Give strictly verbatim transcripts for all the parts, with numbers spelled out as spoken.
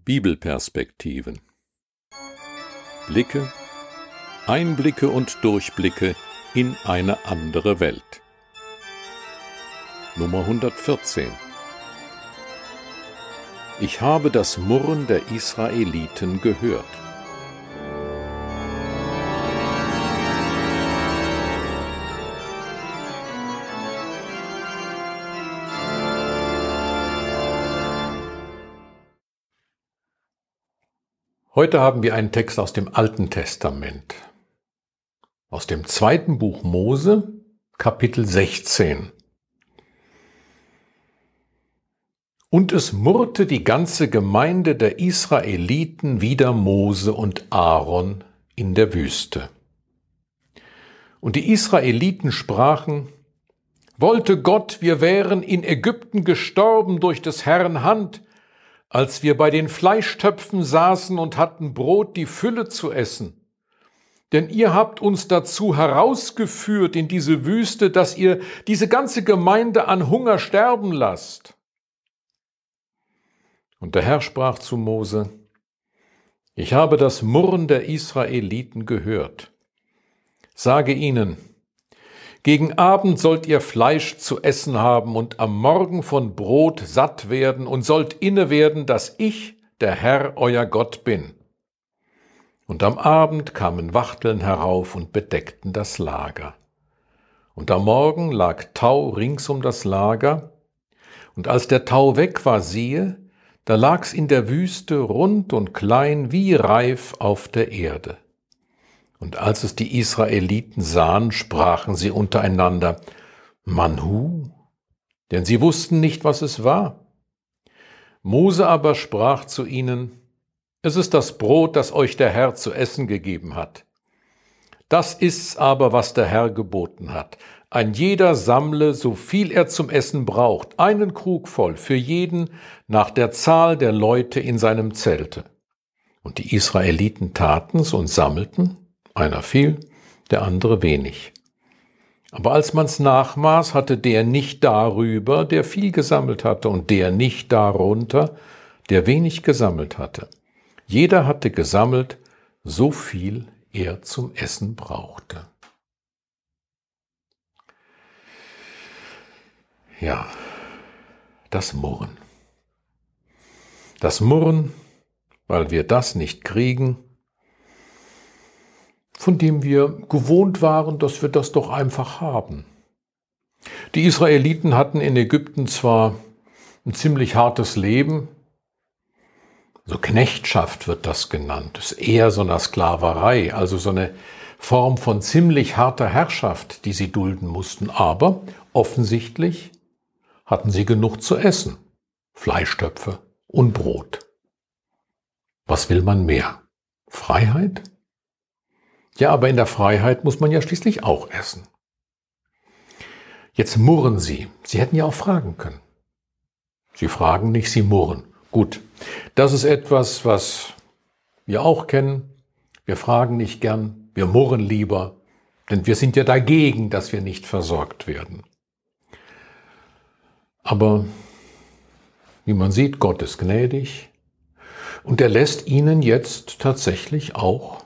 Bibelperspektiven. Blicke, Einblicke und Durchblicke in eine andere Welt. Nummer hundertvierzehn. Ich habe das Murren der Israeliten gehört. Heute haben wir einen Text aus dem Alten Testament, aus dem zweiten Buch Mose, Kapitel sechzehn. Und es murrte die ganze Gemeinde der Israeliten wider Mose und Aaron in der Wüste. Und die Israeliten sprachen: Wollte Gott, wir wären in Ägypten gestorben durch des Herrn Hand, als wir bei den Fleischtöpfen saßen und hatten Brot die Fülle zu essen. Denn ihr habt uns dazu herausgeführt in diese Wüste, dass ihr diese ganze Gemeinde an Hunger sterben lasst. Und der Herr sprach zu Mose: Ich habe das Murren der Israeliten gehört. Sage ihnen: Gegen Abend sollt ihr Fleisch zu essen haben und am Morgen von Brot satt werden und sollt inne werden, dass ich, der Herr, euer Gott bin. Und am Abend kamen Wachteln herauf und bedeckten das Lager. Und am Morgen lag Tau rings um das Lager, und als der Tau weg war, siehe, da lag's in der Wüste rund und klein wie Reif auf der Erde. Und als es die Israeliten sahen, sprachen sie untereinander: Manhu, denn sie wussten nicht, was es war. Mose aber sprach zu ihnen: Es ist das Brot, das euch der Herr zu essen gegeben hat. Das ist's aber, was der Herr geboten hat. Ein jeder sammle, so viel er zum Essen braucht, einen Krug voll für jeden nach der Zahl der Leute in seinem Zelte. Und die Israeliten taten's und sammelten, einer viel, der andere wenig. Aber als man's nachmaß, hatte der nicht darüber, der viel gesammelt hatte, und der nicht darunter, der wenig gesammelt hatte. Jeder hatte gesammelt, so viel er zum Essen brauchte. Ja, das Murren. Das Murren, weil wir das nicht kriegen, von dem wir gewohnt waren, dass wir das doch einfach haben. Die Israeliten hatten in Ägypten zwar ein ziemlich hartes Leben, so Knechtschaft wird das genannt, das ist eher so eine Sklaverei, also so eine Form von ziemlich harter Herrschaft, die sie dulden mussten, aber offensichtlich hatten sie genug zu essen, Fleischtöpfe und Brot. Was will man mehr? Freiheit? Ja, aber in der Freiheit muss man ja schließlich auch essen. Jetzt murren sie. Sie hätten ja auch fragen können. Sie fragen nicht, sie murren. Gut, das ist etwas, was wir auch kennen. Wir fragen nicht gern, wir murren lieber, denn wir sind ja dagegen, dass wir nicht versorgt werden. Aber wie man sieht, Gott ist gnädig und er lässt ihnen jetzt tatsächlich auch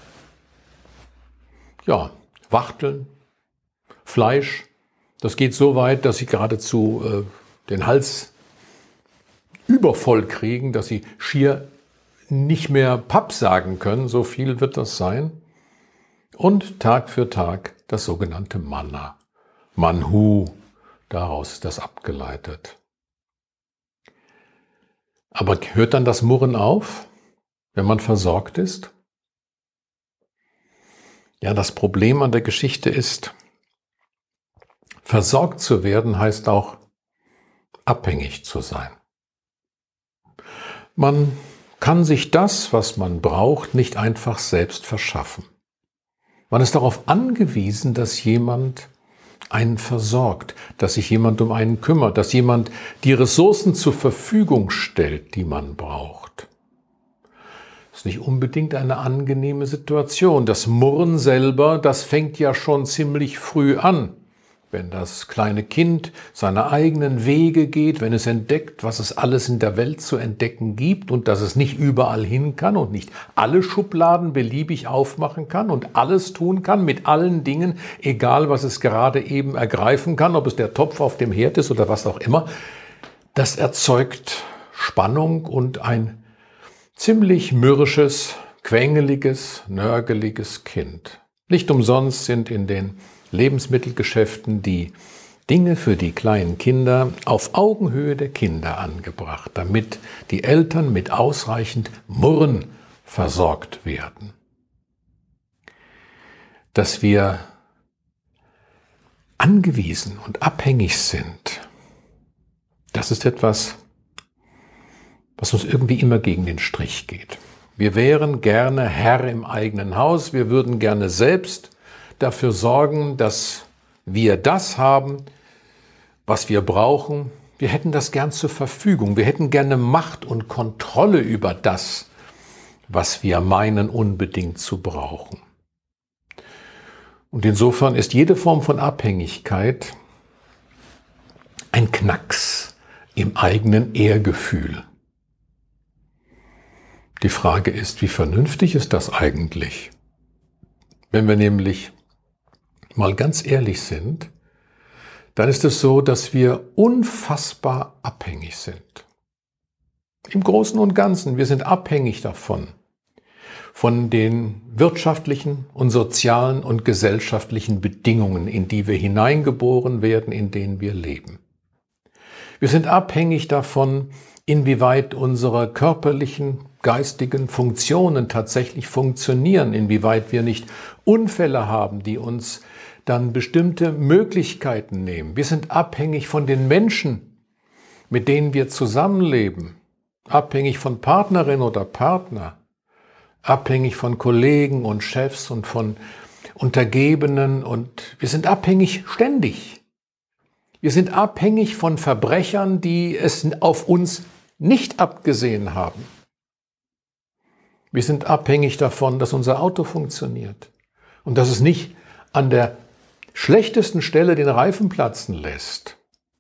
Ja, Wachteln, Fleisch, das geht so weit, dass sie geradezu äh, den Hals übervoll kriegen, dass sie schier nicht mehr Papp sagen können, so viel wird das sein. Und Tag für Tag das sogenannte Manna, Manhu, daraus ist das abgeleitet. Aber hört dann das Murren auf, wenn man versorgt ist? Ja, das Problem an der Geschichte ist, versorgt zu werden heißt auch, abhängig zu sein. Man kann sich das, was man braucht, nicht einfach selbst verschaffen. Man ist darauf angewiesen, dass jemand einen versorgt, dass sich jemand um einen kümmert, dass jemand die Ressourcen zur Verfügung stellt, die man braucht. Das ist nicht unbedingt eine angenehme Situation. Das Murren selber, das fängt ja schon ziemlich früh an. wenn das kleine Kind seine eigenen Wege geht, wenn es entdeckt, was es alles in der Welt zu entdecken gibt und dass es nicht überall hin kann und nicht alle Schubladen beliebig aufmachen kann und alles tun kann mit allen Dingen, egal was es gerade eben ergreifen kann, ob es der Topf auf dem Herd ist oder was auch immer, das erzeugt Spannung und ein ziemlich mürrisches, quengeliges, nörgeliges Kind. Nicht umsonst sind in den Lebensmittelgeschäften die Dinge für die kleinen Kinder auf Augenhöhe der Kinder angebracht, damit die Eltern mit ausreichend Murren versorgt werden. Dass wir angewiesen und abhängig sind, das ist etwas, was uns irgendwie immer gegen den Strich geht. Wir wären gerne Herr im eigenen Haus, wir würden gerne selbst dafür sorgen, dass wir das haben, was wir brauchen. Wir hätten das gern zur Verfügung. Wir hätten gerne Macht und Kontrolle über das, was wir meinen unbedingt zu brauchen. Und insofern ist jede Form von Abhängigkeit ein Knacks im eigenen Ehrgefühl. Die Frage ist, wie vernünftig ist das eigentlich? Wenn wir nämlich mal ganz ehrlich sind, dann ist es so, dass wir unfassbar abhängig sind. Im Großen und Ganzen, wir sind abhängig davon, von den wirtschaftlichen und sozialen und gesellschaftlichen Bedingungen, in die wir hineingeboren werden, in denen wir leben. Wir sind abhängig davon, inwieweit unsere körperlichen, geistigen Funktionen tatsächlich funktionieren, inwieweit wir nicht Unfälle haben, die uns dann bestimmte Möglichkeiten nehmen. Wir sind abhängig von den Menschen, mit denen wir zusammenleben, abhängig von Partnerin oder Partner, abhängig von Kollegen und Chefs und von Untergebenen, und wir sind abhängig ständig. Wir sind abhängig von Verbrechern, die es auf uns nicht abgesehen haben. Wir sind abhängig davon, dass unser Auto funktioniert und dass es nicht an der schlechtesten Stelle den Reifen platzen lässt.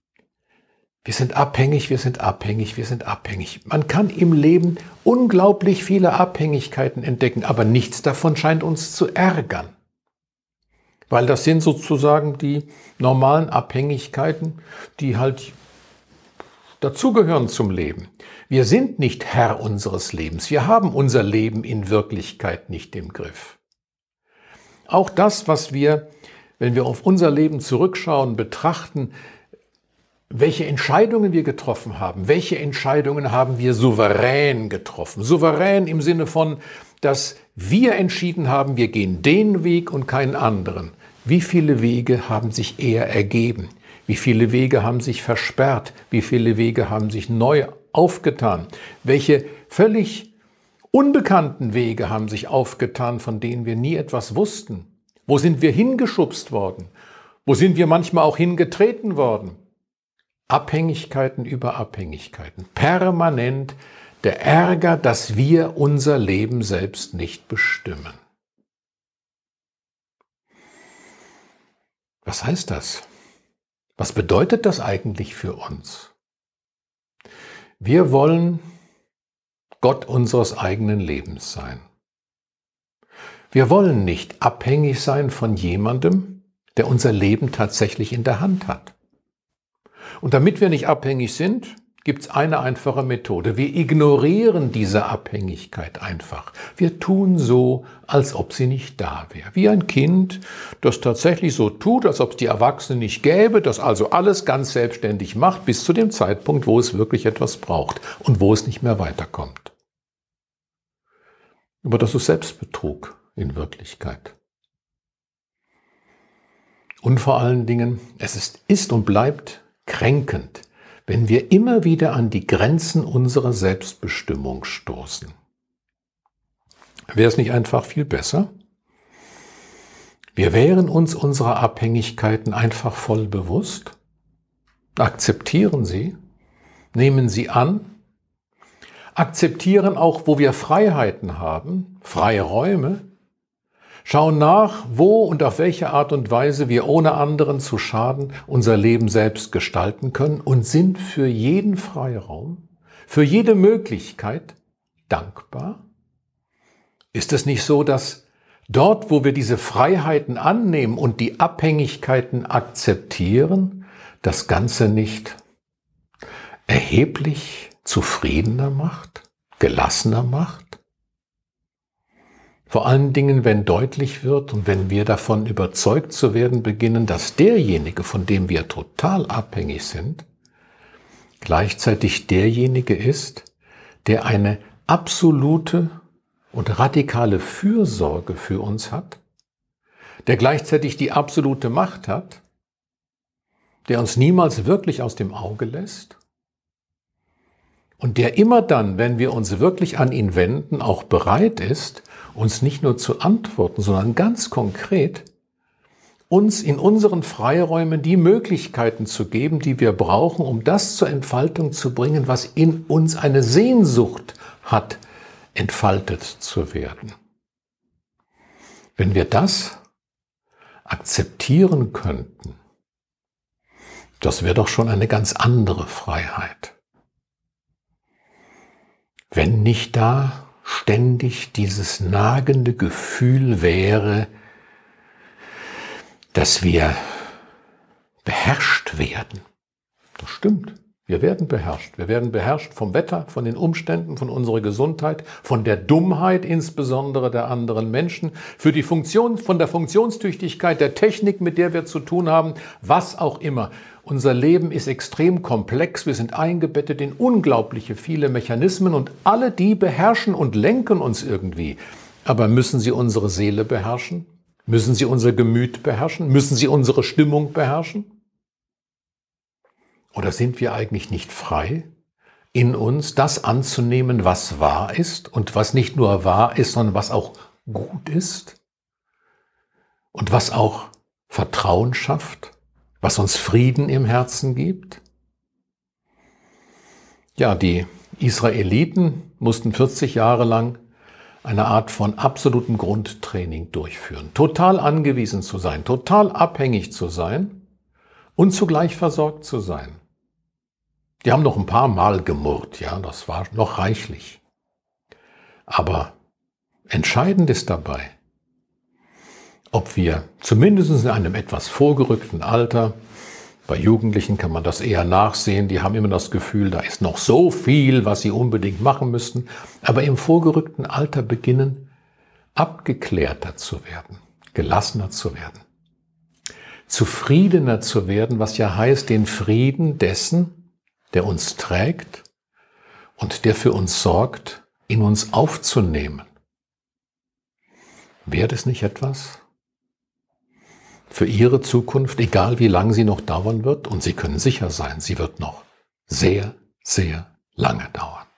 Wir sind abhängig, wir sind abhängig, wir sind abhängig. Man kann im Leben unglaublich viele Abhängigkeiten entdecken, aber nichts davon scheint uns zu ärgern. Weil das sind sozusagen die normalen Abhängigkeiten, die halt dazugehören zum Leben. Wir sind nicht Herr unseres Lebens. Wir haben unser Leben in Wirklichkeit nicht im Griff. Auch das, was wir, wenn wir auf unser Leben zurückschauen, betrachten, welche Entscheidungen wir getroffen haben, welche Entscheidungen haben wir souverän getroffen. Souverän im Sinne von, dass wir entschieden haben, wir gehen den Weg und keinen anderen. Wie viele Wege haben sich eher ergeben? Wie viele Wege haben sich versperrt? Wie viele Wege haben sich neu aufgetan? Welche völlig unbekannten Wege haben sich aufgetan, von denen wir nie etwas wussten? Wo sind wir hingeschubst worden? Wo sind wir manchmal auch hingetreten worden? Abhängigkeiten über Abhängigkeiten. Permanent der Ärger, dass wir unser Leben selbst nicht bestimmen. Was heißt das? Was bedeutet das eigentlich für uns? Wir wollen Gott unseres eigenen Lebens sein. Wir wollen nicht abhängig sein von jemandem, der unser Leben tatsächlich in der Hand hat. Und damit wir nicht abhängig sind, gibt es eine einfache Methode. Wir ignorieren diese Abhängigkeit einfach. Wir tun so, als ob sie nicht da wäre. Wie ein Kind, das tatsächlich so tut, als ob es die Erwachsenen nicht gäbe, das also alles ganz selbstständig macht, bis zu dem Zeitpunkt, wo es wirklich etwas braucht und wo es nicht mehr weiterkommt. Aber das ist Selbstbetrug in Wirklichkeit. Und vor allen Dingen, es ist, ist und bleibt kränkend, wenn wir immer wieder an die Grenzen unserer Selbstbestimmung stoßen. Wäre es nicht einfach viel besser? Wir wären uns unserer Abhängigkeiten einfach voll bewusst, akzeptieren sie, nehmen sie an, akzeptieren auch, wo wir Freiheiten haben, freie Räume, schauen nach, wo und auf welche Art und Weise wir ohne anderen zu schaden unser Leben selbst gestalten können und sind für jeden Freiraum, für jede Möglichkeit dankbar. Ist es nicht so, dass dort, wo wir diese Freiheiten annehmen und die Abhängigkeiten akzeptieren, das Ganze nicht erheblich zufriedener macht, gelassener macht? Vor allen Dingen, wenn deutlich wird und wenn wir davon überzeugt zu werden beginnen, dass derjenige, von dem wir total abhängig sind, gleichzeitig derjenige ist, der eine absolute und radikale Fürsorge für uns hat, der gleichzeitig die absolute Macht hat, der uns niemals wirklich aus dem Auge lässt und der immer dann, wenn wir uns wirklich an ihn wenden, auch bereit ist, uns nicht nur zu antworten, sondern ganz konkret uns in unseren Freiräumen die Möglichkeiten zu geben, die wir brauchen, um das zur Entfaltung zu bringen, was in uns eine Sehnsucht hat, entfaltet zu werden. Wenn wir das akzeptieren könnten, das wäre doch schon eine ganz andere Freiheit. Wenn nicht da ständig dieses nagende Gefühl wäre, dass wir beherrscht werden. Das stimmt. Wir werden beherrscht. Wir werden beherrscht vom Wetter, von den Umständen, von unserer Gesundheit, von der Dummheit insbesondere der anderen Menschen, für die Funktion, von der Funktionstüchtigkeit der Technik, mit der wir zu tun haben, was auch immer. Unser Leben ist extrem komplex. Wir sind eingebettet in unglaubliche viele Mechanismen und alle die beherrschen und lenken uns irgendwie. Aber müssen sie unsere Seele beherrschen? Müssen sie unser Gemüt beherrschen? Müssen sie unsere Stimmung beherrschen? Oder sind wir eigentlich nicht frei, in uns das anzunehmen, was wahr ist und was nicht nur wahr ist, sondern was auch gut ist und was auch Vertrauen schafft, was uns Frieden im Herzen gibt? Ja, die Israeliten mussten vierzig Jahre lang eine Art von absolutem Grundtraining durchführen, total angewiesen zu sein, total abhängig zu sein und zugleich versorgt zu sein. Die haben noch ein paar Mal gemurrt, ja, das war noch reichlich. Aber entscheidend ist dabei, ob wir zumindest in einem etwas vorgerückten Alter, bei Jugendlichen kann man das eher nachsehen, die haben immer das Gefühl, da ist noch so viel, was sie unbedingt machen müssten, aber im vorgerückten Alter beginnen, abgeklärter zu werden, gelassener zu werden, zufriedener zu werden, was ja heißt, den Frieden dessen, der uns trägt und der für uns sorgt, in uns aufzunehmen. Wäre das nicht etwas für Ihre Zukunft, egal wie lang sie noch dauern wird? Und Sie können sicher sein, sie wird noch sehr, sehr lange dauern.